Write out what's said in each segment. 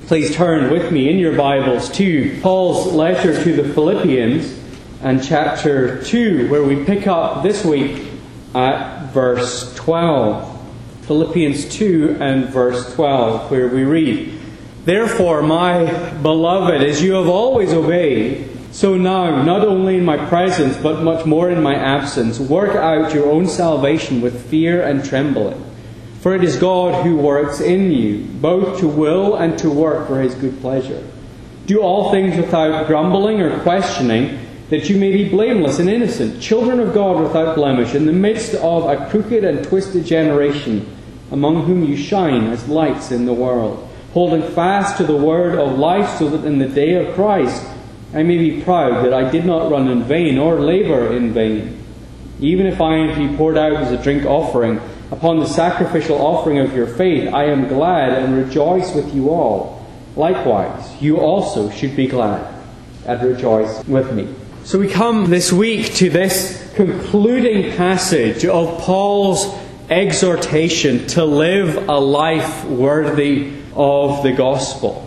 Please turn with me in your Bibles to Paul's letter to the Philippians and chapter 2, where we pick up this week at verse 12. Philippians 2 and verse 12, where we read, "Therefore, my beloved, as you have always obeyed, so now, not only in my presence, but much more in my absence, work out your own salvation with fear and trembling. For it is God who works in you, both to will and to work for His good pleasure. Do all things without grumbling or questioning, that you may be blameless and innocent, children of God without blemish, in the midst of a crooked and twisted generation, among whom you shine as lights in the world, holding fast to the word of life, so that in the day of Christ I may be proud that I did not run in vain or labor in vain. Even if I am to be poured out as a drink offering upon the sacrificial offering of your faith, I am glad and rejoice with you all. Likewise, you also should be glad and rejoice with me." So we come this week to this concluding passage of Paul's exhortation to live a life worthy of the gospel.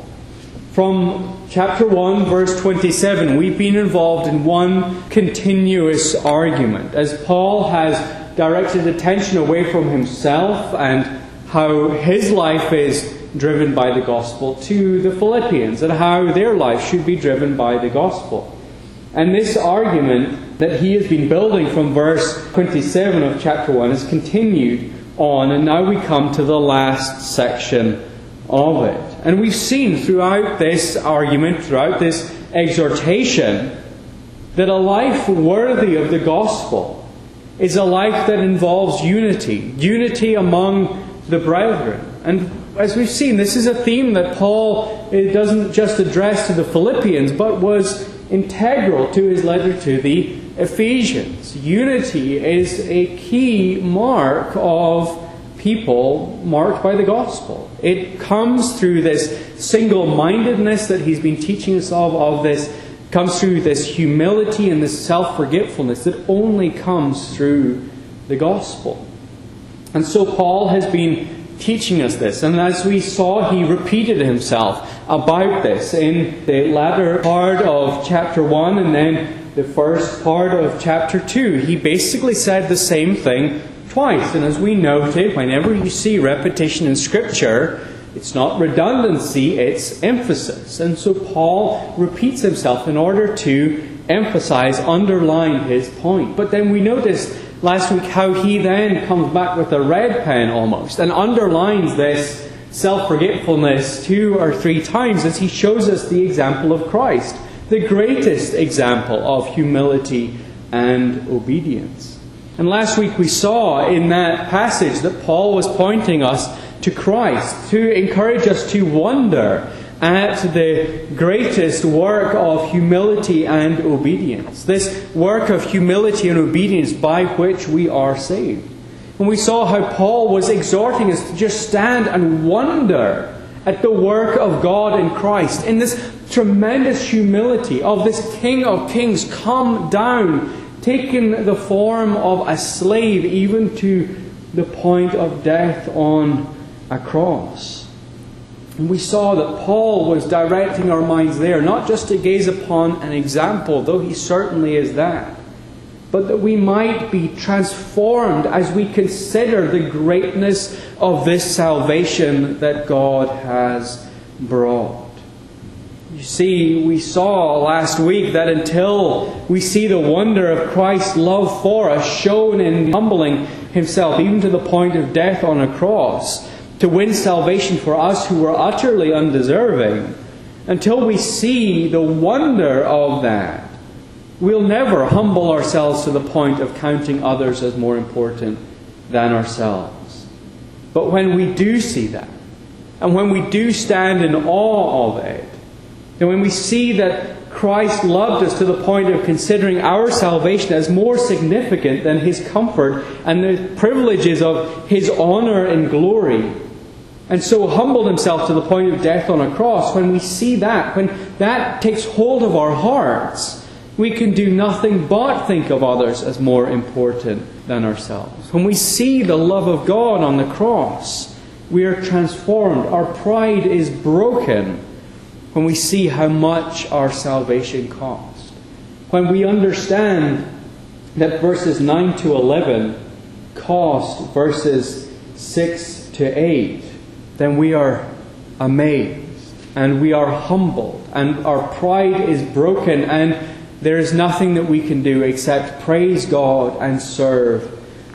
From chapter 1, verse 27, we've been involved in one continuous argument, as Paul has directed attention away from himself and how his life is driven by the gospel to the Philippians and how their life should be driven by the gospel. And this argument that he has been building from verse 27 of chapter 1 has continued on, and now we come to the last section of it. And we've seen throughout this argument, throughout this exhortation, that a life worthy of the gospel is a life that involves unity among the brethren. And as we've seen, this is a theme that Paul doesn't just address to the Philippians, but was integral to his letter to the Ephesians. Unity is a key mark of people marked by the gospel. It comes through this single-mindedness that he's been teaching us of this, comes through this humility and this self-forgetfulness that only comes through the gospel. And so Paul has been teaching us this, and as we saw, he repeated himself about this in the latter part of chapter 1 and then the first part of chapter 2. He basically said the same thing twice, and as we noted, whenever you see repetition in Scripture, it's not redundancy, it's emphasis. And so Paul repeats himself in order to emphasize, underline his point. But then we noticed last week how he then comes back with a red pen almost and underlines this self-forgetfulness 2 or 3 times as he shows us the example of Christ, the greatest example of humility and obedience. And last week we saw in that passage that Paul was pointing us to Christ, to encourage us to wonder at the greatest work of humility and obedience. This work of humility and obedience by which we are saved. And we saw how Paul was exhorting us to just stand and wonder at the work of God in Christ, in this tremendous humility of this King of Kings come down, taking the form of a slave even to the point of death on a cross. And we saw that Paul was directing our minds there, not just to gaze upon an example, though he certainly is that, but that we might be transformed as we consider the greatness of this salvation that God has brought. You see, we saw last week that until we see the wonder of Christ's love for us shown in humbling Himself, even to the point of death on a cross, to win salvation for us who were utterly undeserving, until we see the wonder of that, we'll never humble ourselves to the point of counting others as more important than ourselves. But when we do see that, and when we do stand in awe of it, and when we see that Christ loved us to the point of considering our salvation as more significant than His comfort and the privileges of His honor and glory, and so humbled Himself to the point of death on a cross, when we see that, when that takes hold of our hearts, we can do nothing but think of others as more important than ourselves. When we see the love of God on the cross, we are transformed. Our pride is broken. when we see how much our salvation cost, when we understand that verses 9 to 11 cost verses 6 to 8, then we are amazed and we are humbled and our pride is broken, and there is nothing that we can do except praise God and serve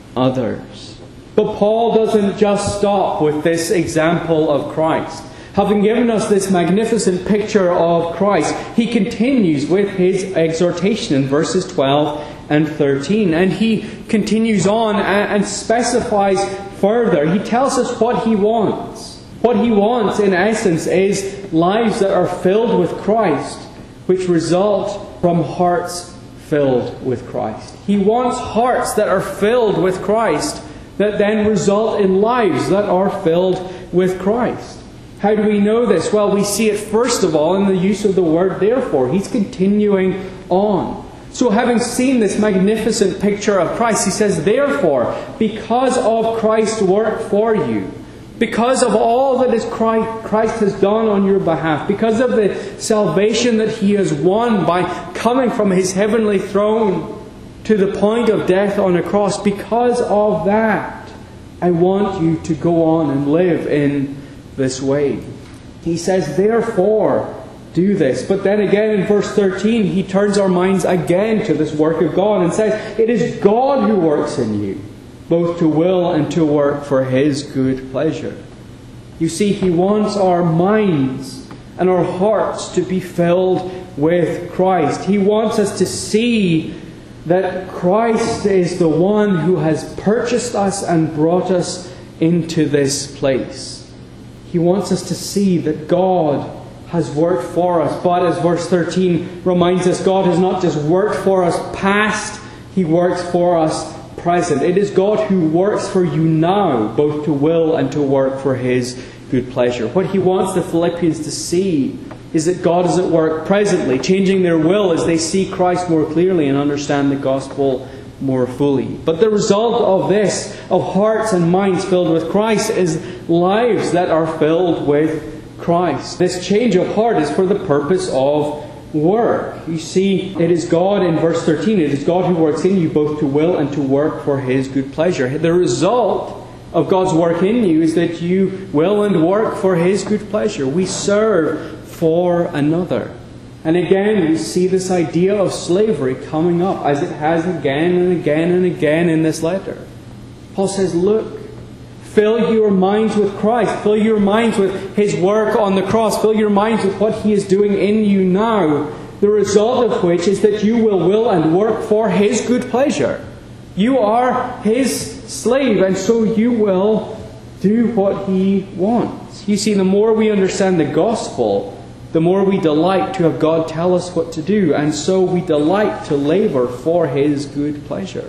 others. But Paul doesn't just stop with this example of Christ. Having given us this magnificent picture of Christ, he continues with his exhortation in verses 12 and 13. And he continues on and specifies further. He tells us what he wants. What he wants, in essence, is lives that are filled with Christ, which result from hearts filled with Christ. He wants hearts that are filled with Christ, that then result in lives that are filled with Christ. How do we know this? Well, we see it first of all in the use of the word therefore. He's continuing on. So having seen this magnificent picture of Christ, he says, therefore, because of Christ's work for you, because of all that Christ has done on your behalf, because of the salvation that he has won by coming from his heavenly throne to the point of death on a cross, because of that, I want you to go on and live in this way. He says, therefore, do this. But then again in verse 13, he turns our minds again to this work of God and says, it is God who works in you, both to will and to work for his good pleasure. You see, he wants our minds and our hearts to be filled with Christ. He wants us to see that Christ is the one who has purchased us and brought us into this place. He wants us to see that God has worked for us. But as verse 13 reminds us, God has not just worked for us past, he works for us present. It is God who works for you now, both to will and to work for his good pleasure. What he wants the Philippians to see is that God is at work presently, changing their will as they see Christ more clearly and understand the gospel more fully. But the result of this, of hearts and minds filled with Christ, is lives that are filled with Christ. This change of heart is for the purpose of work. You see, it is God, in verse 13, it is God who works in you both to will and to work for his good pleasure. The result of God's work in you is that you will and work for his good pleasure. We serve for another. And again, we see this idea of slavery coming up, as it has again and again and again in this letter. Paul says, look, fill your minds with Christ. Fill your minds with his work on the cross. Fill your minds with what he is doing in you now. The result of which is that you will and work for his good pleasure. You are his slave, and so you will do what he wants. You see, the more we understand the gospel, the more we delight to have God tell us what to do, and so we delight to labor for his good pleasure.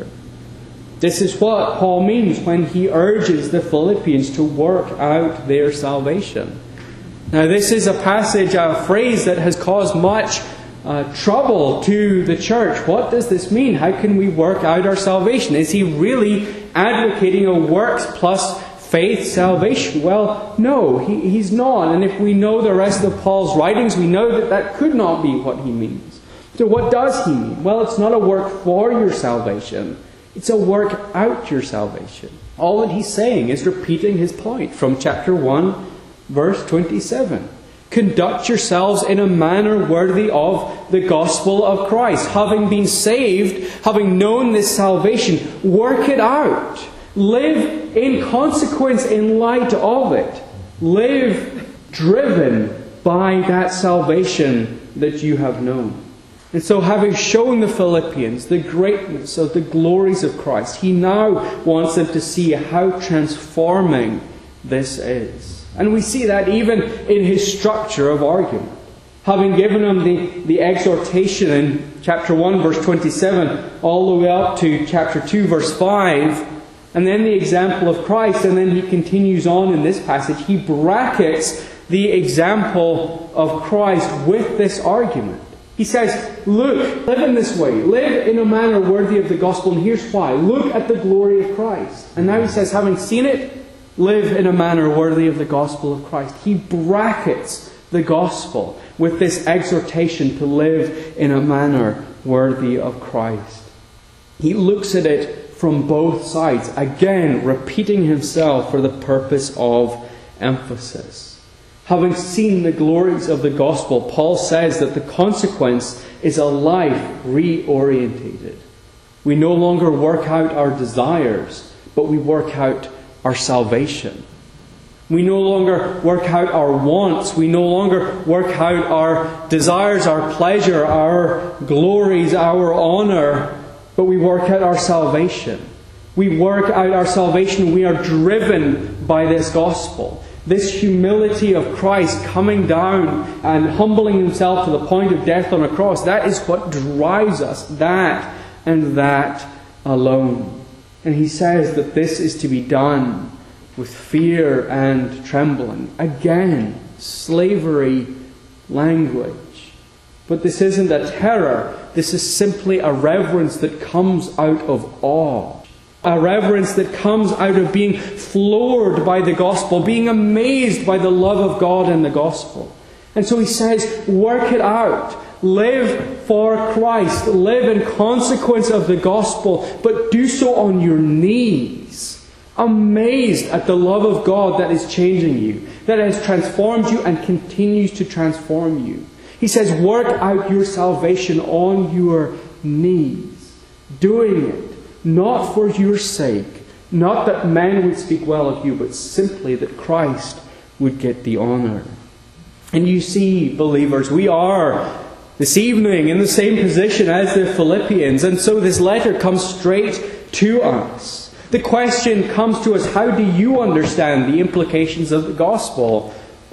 This is what Paul means when he urges the Philippians to work out their salvation. Now, this is a passage, a phrase that has caused much trouble to the church. What does this mean? How can we work out our salvation? Is he really advocating a works plus faith salvation? Well, no, he's not. And if we know the rest of Paul's writings, we know that that could not be what he means. So what does he mean? Well, it's not a work for your salvation. It's a work out your salvation. All that he's saying is repeating his point from chapter 1, verse 27. Conduct yourselves in a manner worthy of the gospel of Christ. Having been saved, having known this salvation, work it out. Live in consequence in light of it. Live driven by that salvation that you have known. And so, having shown the Philippians the greatness of the glories of Christ, he now wants them to see how transforming this is. And we see that even in his structure of argument. Having given them the exhortation in chapter 1, verse 27, all the way up to chapter 2, verse 5, and then the example of Christ, and then he continues on in this passage. He brackets the example of Christ with this argument. He says, look, live in this way. Live in a manner worthy of the gospel. And here's why. Look at the glory of Christ. And now he says, having seen it, live in a manner worthy of the gospel of Christ. He brackets the gospel with this exhortation to live in a manner worthy of Christ. He looks at it from both sides, again repeating himself for the purpose of emphasis. Having seen the glories of the gospel, Paul says that the consequence is a life reorientated. We no longer work out our desires, but we work out our salvation. We no longer work out our wants. We no longer work out our desires, our pleasure, our glories, our honor, but we work out our salvation. We work out our salvation. We are driven by this gospel. This humility of Christ coming down and humbling himself to the point of death on a cross, that is what drives us. That and that alone. And he says that this is to be done with fear and trembling. Again, slavery language. But this isn't a terror. This is simply a reverence that comes out of awe. A reverence that comes out of being floored by the gospel, being amazed by the love of God and the gospel. And so he says, work it out. Live for Christ. Live in consequence of the gospel, but do so on your knees. Amazed at the love of God that is changing you, that has transformed you and continues to transform you. He says, work out your salvation on your knees. Doing it, not for your sake, not that men would speak well of you, but simply that Christ would get the honor. And you see, believers, we are this evening in the same position as the Philippians, and so this letter comes straight to us. The question comes to us, how do you understand the implications of the gospel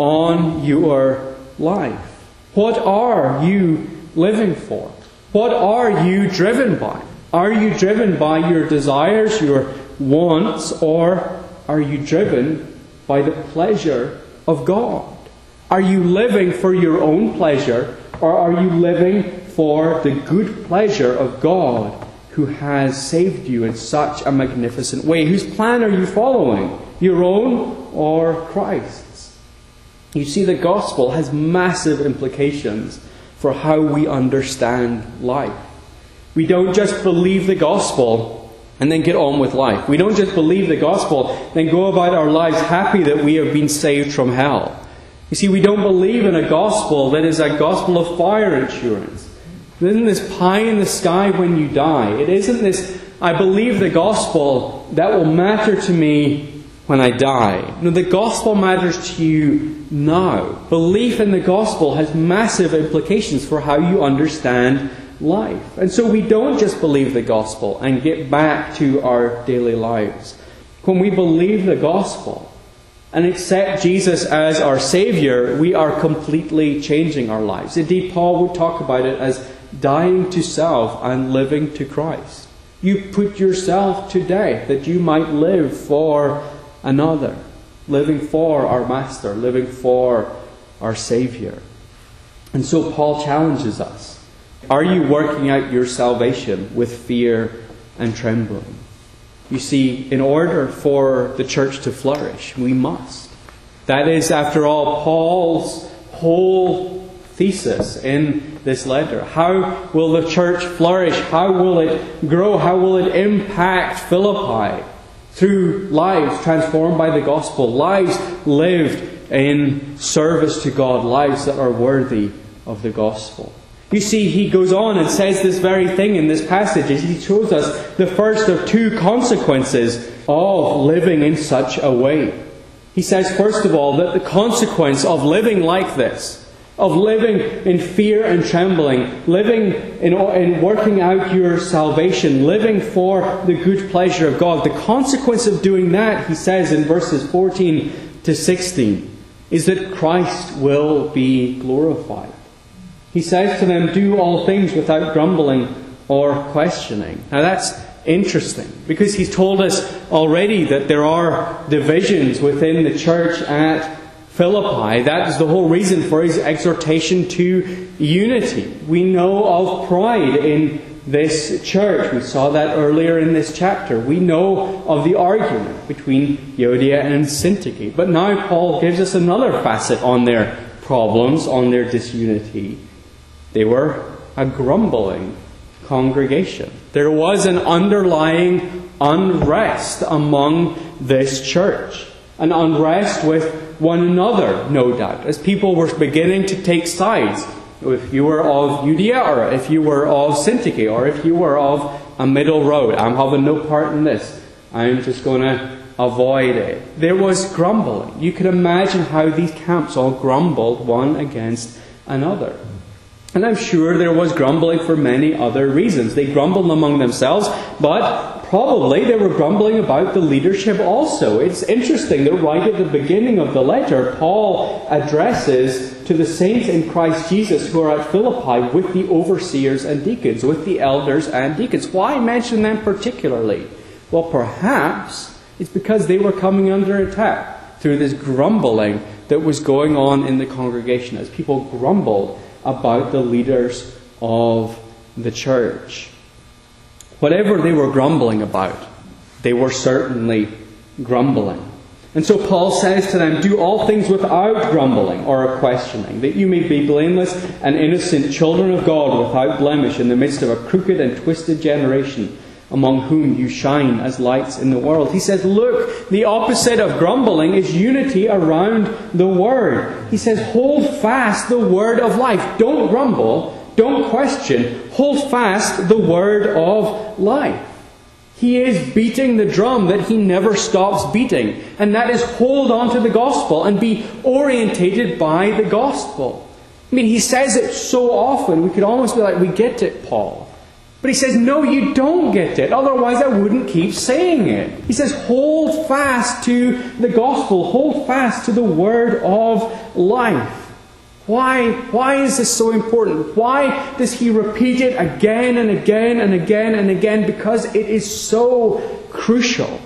on your life? What are you living for? What are you driven by? Are you driven by your desires, your wants, or are you driven by the pleasure of God? Are you living for your own pleasure, or are you living for the good pleasure of God, who has saved you in such a magnificent way? Whose plan are you following? Your own or Christ's? You see, the gospel has massive implications for how we understand life. We don't just believe the gospel and then get on with life. We don't just believe the gospel and then go about our lives happy that we have been saved from hell. You see, we don't believe in a gospel that is a gospel of fire insurance. It isn't this pie in the sky when you die. It isn't this, I believe the gospel that will matter to me when I die. No, the gospel matters to you now. Belief in the gospel has massive implications for how you understand life. And so we don't just believe the gospel and get back to our daily lives. When we believe the gospel and accept Jesus as our Saviour, we are completely changing our lives. Indeed, Paul would talk about it as dying to self and living to Christ. You put yourself to death that you might live for another, living for our Master, living for our Saviour. And so Paul challenges us. Are you working out your salvation with fear and trembling? You see, in order for the church to flourish, we must. That is, after all, Paul's whole thesis in this letter. How will the church flourish? How will it grow? How will it impact Philippi? Through lives transformed by the gospel, lives lived in service to God, lives that are worthy of the gospel. You see, he goes on and says this very thing in this passage as he shows us the first of two consequences of living in such a way. He says, first of all, that the consequence of living like this, of living in fear and trembling, living in working out your salvation, living for the good pleasure of God, the consequence of doing that, he says in verses 14 to 16, is that Christ will be glorified. He says to them, do all things without grumbling or questioning. Now that's interesting, because he's told us already that there are divisions within the church at Philippi. That is the whole reason for his exhortation to unity. We know of pride in this church. We saw that earlier in this chapter. We know of the argument between Euodia and Syntyche. But now Paul gives us another facet on their problems, on their disunity. They were a grumbling congregation. There was an underlying unrest among this church. An unrest with one another, no doubt, as people were beginning to take sides. If you were of Judea, or if you were of Syntyche, or if you were of a middle road, I'm having no part in this. I'm just going to avoid it. There was grumbling. You could imagine how these camps all grumbled one against another. And I'm sure there was grumbling for many other reasons. They grumbled among themselves, but probably they were grumbling about the leadership also. It's interesting that right at the beginning of the letter, Paul addresses to the saints in Christ Jesus who are at Philippi with the overseers and deacons, with the elders and deacons. Why mention them particularly? Well, perhaps it's because they were coming under attack through this grumbling that was going on in the congregation as people grumbled about the leaders of the church. Whatever they were grumbling about, they were certainly grumbling. And so Paul says to them, do all things without grumbling or questioning, that you may be blameless and innocent children of God without blemish in the midst of a crooked and twisted generation, among whom you shine as lights in the world. He says, look, the opposite of grumbling is unity around the Word. He says, hold fast the Word of life. Don't grumble. Don't question. Hold fast the Word of life. He is beating the drum that he never stops beating. And that is hold on to the gospel and be orientated by the gospel. I mean, he says it so often, we could almost be like, we get it, Paul. But he says, no, you don't get it. Otherwise, I wouldn't keep saying it. He says, hold fast to the gospel. Hold fast to the word of life. Why is this so important? Why does he repeat it again and again and again and again? Because it is so crucial.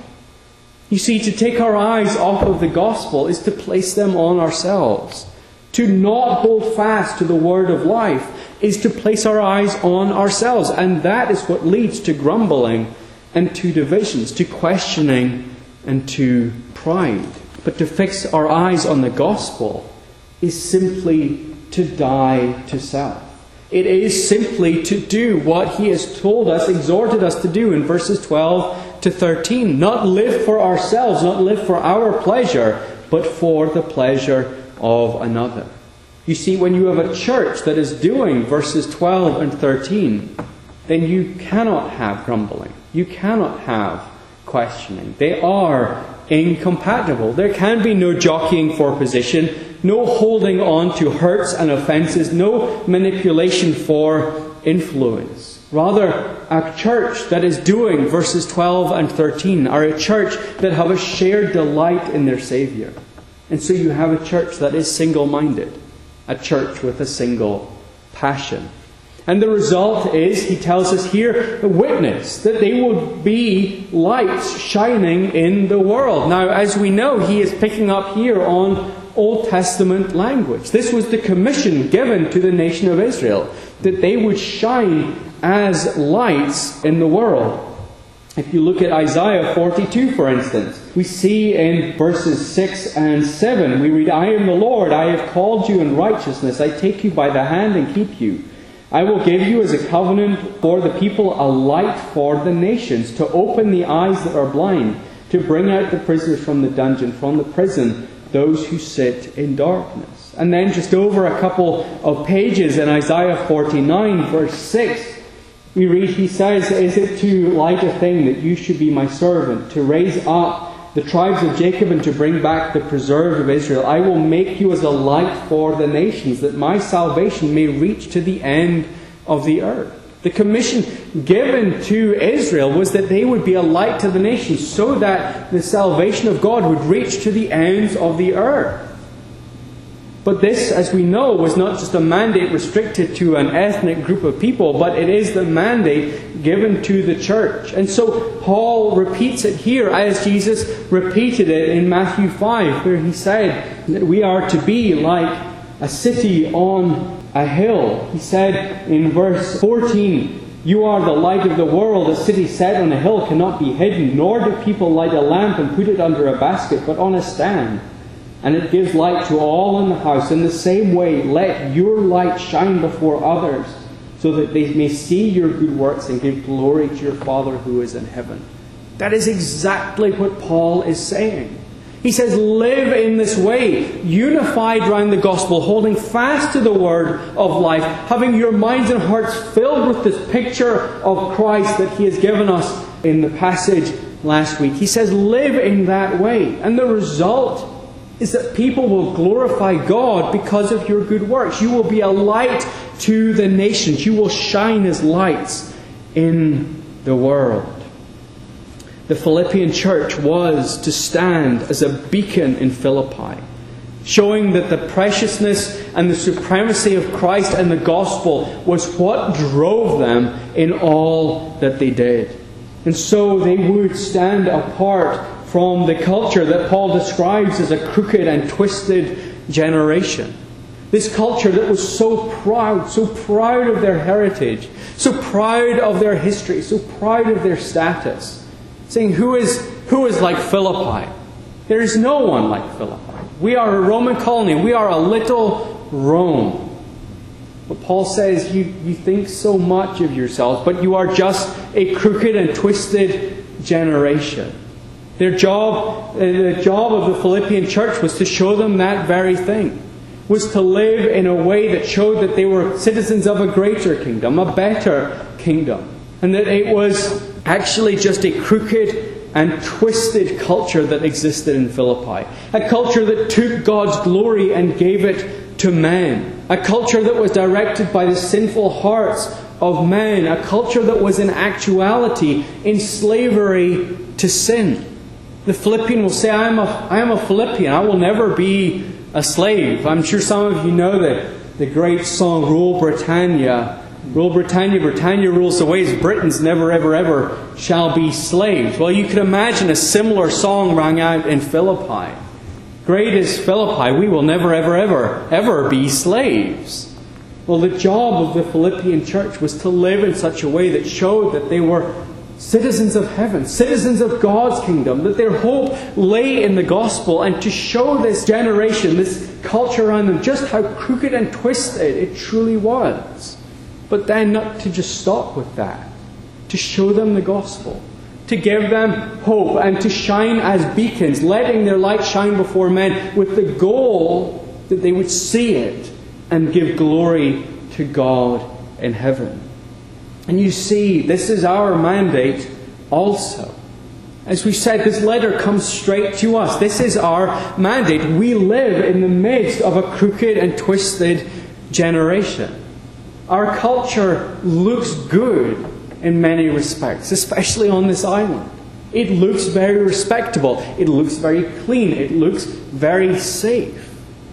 You see, to take our eyes off of the gospel is to place them on ourselves. To not hold fast to the word of life is to place our eyes on ourselves. And that is what leads to grumbling and to divisions, to questioning and to pride. But to fix our eyes on the gospel is simply to die to self. It is simply to do what he has told us, exhorted us to do in verses 12 to 13. Not live for ourselves, not live for our pleasure, but for the pleasure of another. You see, when you have a church that is doing verses 12 and 13, then you cannot have grumbling. You cannot have questioning. They are incompatible. There can be no jockeying for position, no holding on to hurts and offences, no manipulation for influence. Rather, a church that is doing verses 12 and 13 are a church that have a shared delight in their Saviour. And so you have a church that is single-minded, a church with a single passion. And the result is, he tells us here, a witness, that they will be lights shining in the world. Now, as we know, he is picking up here on Old Testament language. This was the commission given to the nation of Israel, that they would shine as lights in the world. If you look at Isaiah 42, for instance, we see in verses 6 and 7, we read, I am the Lord, I have called you in righteousness, I take you by the hand and keep you. I will give you as a covenant for the people, a light for the nations, to open the eyes that are blind, to bring out the prisoners from the dungeon, from the prison, those who sit in darkness. And then just over a couple of pages in Isaiah 49, verse 6, we read, he says, is it too light a thing that you should be my servant, to raise up the tribes of Jacob and to bring back the preserved of Israel? I will make you as a light for the nations, that my salvation may reach to the end of the earth. The commission given to Israel was that they would be a light to the nations, so that the salvation of God would reach to the ends of the earth. But this, as we know, was not just a mandate restricted to an ethnic group of people, but it is the mandate given to the church. And so Paul repeats it here as Jesus repeated it in Matthew 5, where he said that we are to be like a city on a hill. He said in verse 14, you are the light of the world. A city set on a hill cannot be hidden, nor do people light a lamp and put it under a basket, but on a stand, and it gives light to all in the house. In the same way, let your light shine before others, so that they may see your good works and give glory to your Father who is in heaven. That is exactly what Paul is saying. He says, live in this way, unified around the gospel, holding fast to the word of life, having your minds and hearts filled with this picture of Christ that he has given us in the passage last week. He says, live in that way. And the result is that people will glorify God because of your good works. You will be a light to the nations. You will shine as lights in the world. The Philippian church was to stand as a beacon in Philippi, showing that the preciousness and the supremacy of Christ and the gospel was what drove them in all that they did. And so they would stand apart from the culture that Paul describes as a crooked and twisted generation. This culture that was so proud of their heritage, so proud of their history, so proud of their status. Saying, who is like Philippi? There is no one like Philippi. We are a Roman colony. We are a little Rome. But Paul says, you think so much of yourselves, but you are just a crooked and twisted generation. The job of the Philippian church was to show them that very thing. Was to live in a way that showed that they were citizens of a greater kingdom, a better kingdom. And that it was actually just a crooked and twisted culture that existed in Philippi. A culture that took God's glory and gave it to men. A culture that was directed by the sinful hearts of men. A culture that was in actuality in slavery to sin. The Philippian will say, I am a Philippian. I will never be a slave. I'm sure some of you know the great song, Rule Britannia. Rule Britannia, Britannia rules the waves, Britons never ever ever shall be slaves. Well, you can imagine a similar song rang out in Philippi. Great is Philippi, we will never ever be slaves. Well, the job of the Philippian church was to live in such a way that showed that they were citizens of heaven, citizens of God's kingdom, that their hope lay in the gospel, and to show this generation, this culture around them, just how crooked and twisted it truly was. But then not to just stop with that. To show them the gospel. To give them hope and to shine as beacons, letting their light shine before men with the goal that they would see it and give glory to God in heaven. And you see, this is our mandate also. As we said, this letter comes straight to us. This is our mandate. We live in the midst of a crooked and twisted generation. Our culture looks good in many respects, especially on this island. It looks very respectable. It looks very clean. It looks very safe.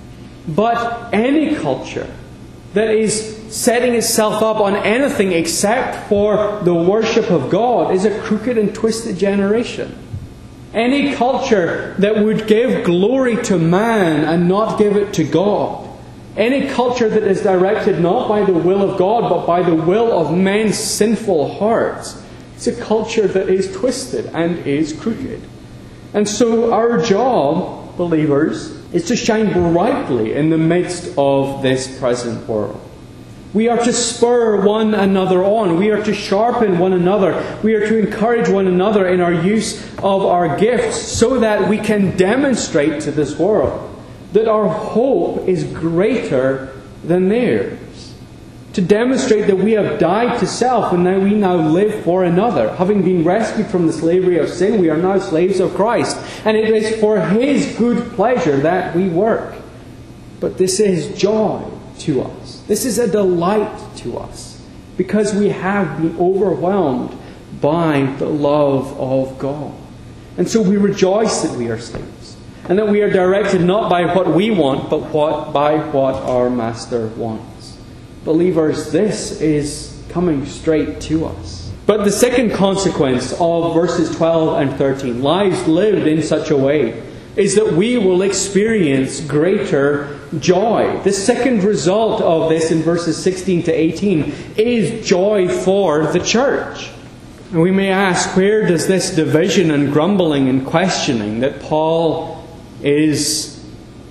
But any culture that is setting itself up on anything except for the worship of God is a crooked and twisted generation. Any culture that would give glory to man and not give it to God. Any culture that is directed not by the will of God, but by the will of men's sinful hearts, it's a culture that is twisted and is crooked. And so our job, believers, is to shine brightly in the midst of this present world. We are to spur one another on. We are to sharpen one another. We are to encourage one another in our use of our gifts so that we can demonstrate to this world that our hope is greater than theirs. To demonstrate that we have died to self and that we now live for another. Having been rescued from the slavery of sin, we are now slaves of Christ. And it is for His good pleasure that we work. But this is joy to us. This is a delight to us. Because we have been overwhelmed by the love of God. And so we rejoice that we are slaves. And that we are directed not by what we want, but by what our Master wants. Believers, this is coming straight to us. But the second consequence of verses 12 and 13, lives lived in such a way, is that we will experience greater joy. The second result of this in verses 16 to 18 is joy for the church. And we may ask, where does this division and grumbling and questioning that Paul is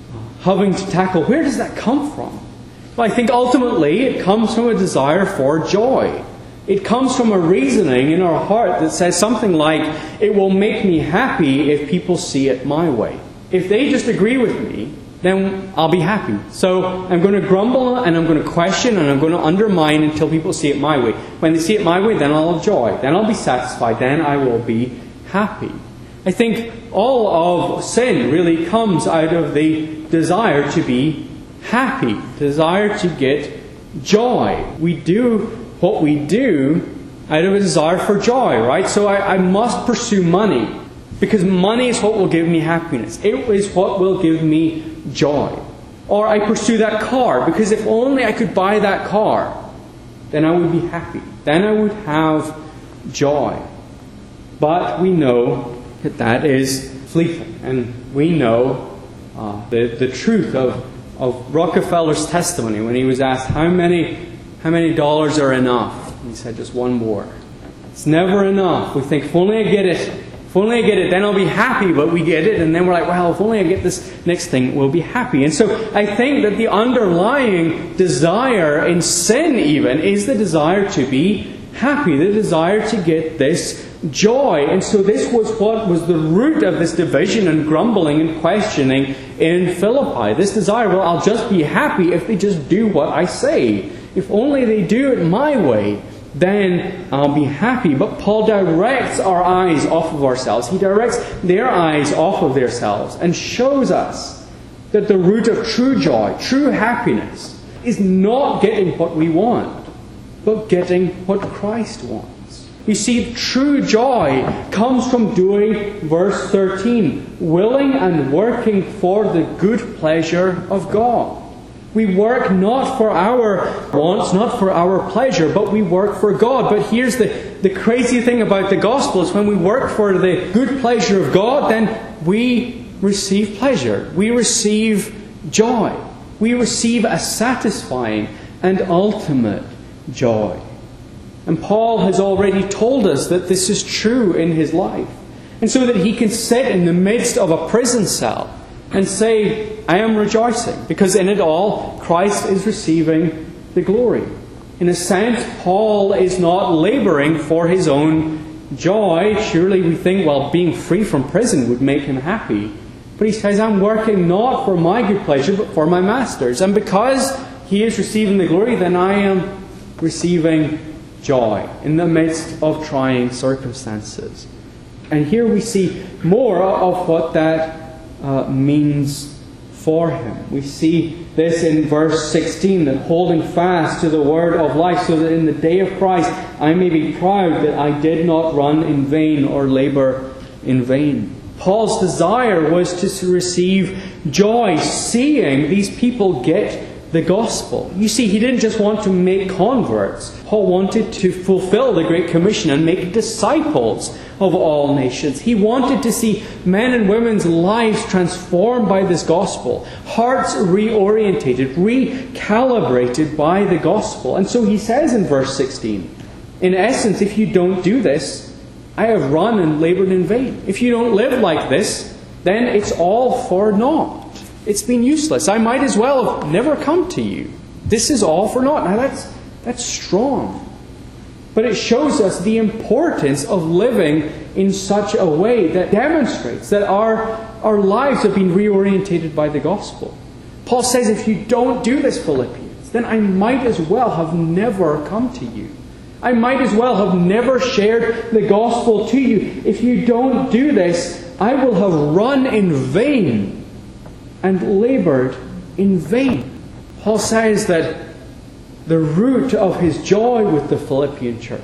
having to tackle, where does that come from? Well, I think ultimately it comes from a desire for joy. It comes from a reasoning in our heart that says something like, it will make me happy if people see it my way. If they just agree with me, then I'll be happy. So I'm going to grumble and I'm going to question and I'm going to undermine until people see it my way. When they see it my way, then I'll have joy. Then I'll be satisfied. Then I will be happy. I think all of sin really comes out of the desire to be happy, desire to get joy. We do what we do out of a desire for joy, right? So I must pursue money, because money is what will give me happiness. It is what will give me joy. Or I pursue that car, because if only I could buy that car, then I would be happy. Then I would have joy. But we know that that is fleeting. And we know the truth of Rockefeller's testimony when he was asked, how many dollars are enough? And he said, just one more. It's never enough. We think, if only I get it, then I'll be happy. But we get it, and then we're like, well, if only I get this next thing, we'll be happy. And so I think that the underlying desire in sin even is the desire to be happy, the desire to get this joy. And so this was what was the root of this division and grumbling and questioning in Philippi. This desire, well, I'll just be happy if they just do what I say. If only they do it my way, then I'll be happy. But Paul directs our eyes off of ourselves. He directs their eyes off of themselves and shows us that the root of true joy, true happiness, is not getting what we want, but getting what Christ wants. You see, true joy comes from doing, verse 13, willing and working for the good pleasure of God. We work not for our wants, not for our pleasure, but we work for God. But here's the crazy thing about the gospel is when we work for the good pleasure of God, then we receive pleasure. We receive joy. We receive a satisfying and ultimate joy. And Paul has already told us that this is true in his life. And so that he can sit in the midst of a prison cell and say, I am rejoicing, because in it all, Christ is receiving the glory. In a sense, Paul is not laboring for his own joy. Surely we think, well, being free from prison would make him happy. But he says, I'm working not for my good pleasure, but for my master's. And because he is receiving the glory, then I am receiving joy in the midst of trying circumstances. And here we see more of what that means for him. We see this in verse 16, that holding fast to the word of life, so that in the day of Christ I may be proud that I did not run in vain or labor in vain. Paul's desire was to receive joy, seeing these people get the gospel. You see, he didn't just want to make converts. Paul wanted to fulfill the Great Commission and make disciples of all nations. He wanted to see men and women's lives transformed by this gospel, hearts reorientated, recalibrated by the gospel. And so he says in verse 16, in essence, if you don't do this, I have run and labored in vain. If you don't live like this, then it's all for naught. It's been useless. I might as well have never come to you. This is all for naught. Now that's strong. But it shows us the importance of living in such a way that demonstrates that our lives have been reorientated by the gospel. Paul says, if you don't do this, Philippians, then I might as well have never come to you. I might as well have never shared the gospel to you. If you don't do this, I will have run in vain and labored in vain. Paul says that the root of his joy with the Philippian church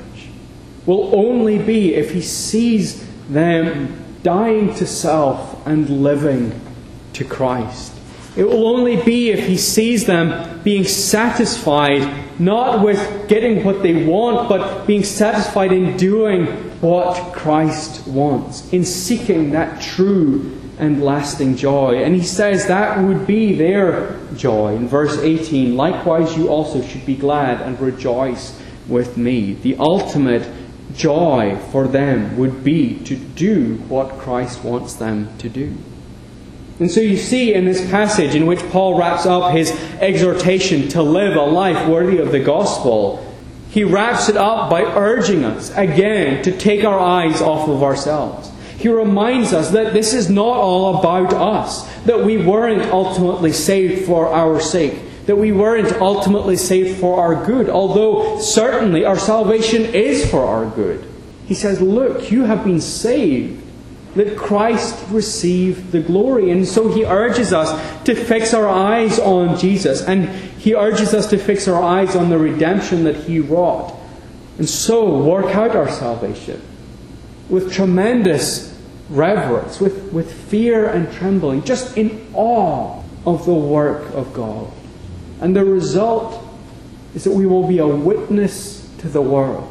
will only be if he sees them dying to self and living to Christ. It will only be if he sees them being satisfied, not with getting what they want, but being satisfied in doing what Christ wants, in seeking that true and lasting joy. And he says that would be their joy. In verse 18, likewise you also should be glad and rejoice with me. The ultimate joy for them would be to do what Christ wants them to do. And so you see in this passage in which Paul wraps up his exhortation to live a life worthy of the gospel, he wraps it up by urging us again to take our eyes off of ourselves. He reminds us that this is not all about us, that we weren't ultimately saved for our sake, that we weren't ultimately saved for our good, although certainly our salvation is for our good. He says, look, you have been saved, that Christ receive the glory. And so he urges us to fix our eyes on Jesus, and he urges us to fix our eyes on the redemption that he wrought. And so work out our salvation with tremendous reverence, with fear and trembling, just in awe of the work of God. And the result is that we will be a witness to the world.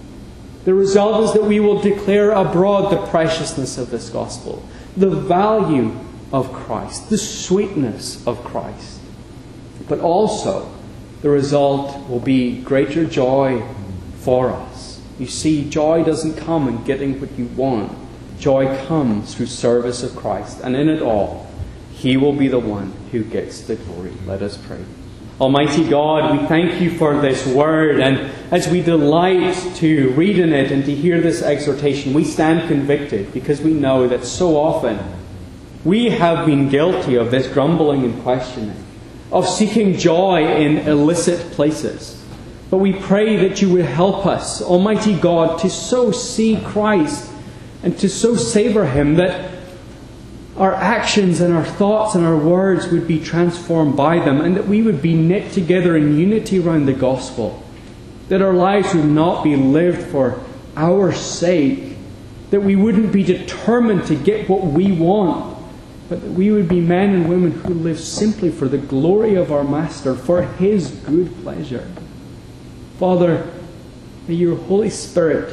The result is that we will declare abroad the preciousness of this gospel, the value of Christ, the sweetness of Christ. But also, the result will be greater joy for us. You see, joy doesn't come in getting what you want. Joy comes through service of Christ. And in it all, He will be the one who gets the glory. Let us pray. Almighty God, we thank you for this word, and as we delight to read in it and to hear this exhortation, we stand convicted because we know that so often we have been guilty of this grumbling and questioning, of seeking joy in illicit places. But we pray that you would help us, Almighty God, to so see Christ and to so savour Him that our actions and our thoughts and our words would be transformed by them, and that we would be knit together in unity around the gospel. That our lives would not be lived for our sake. That we wouldn't be determined to get what we want, but that we would be men and women who live simply for the glory of our Master, for His good pleasure. Father, may your Holy Spirit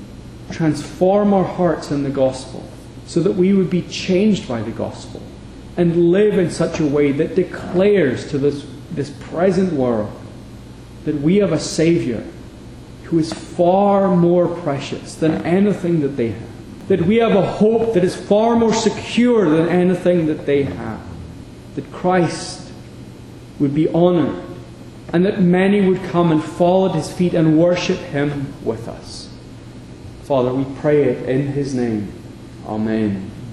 transform our hearts in the gospel, so that we would be changed by the gospel and live in such a way that declares to this present world that we have a Saviour who is far more precious than anything that they have. That we have a hope that is far more secure than anything that they have. That Christ would be honoured, and that many would come and fall at His feet and worship Him with us. Father, we pray it in His name. Amen.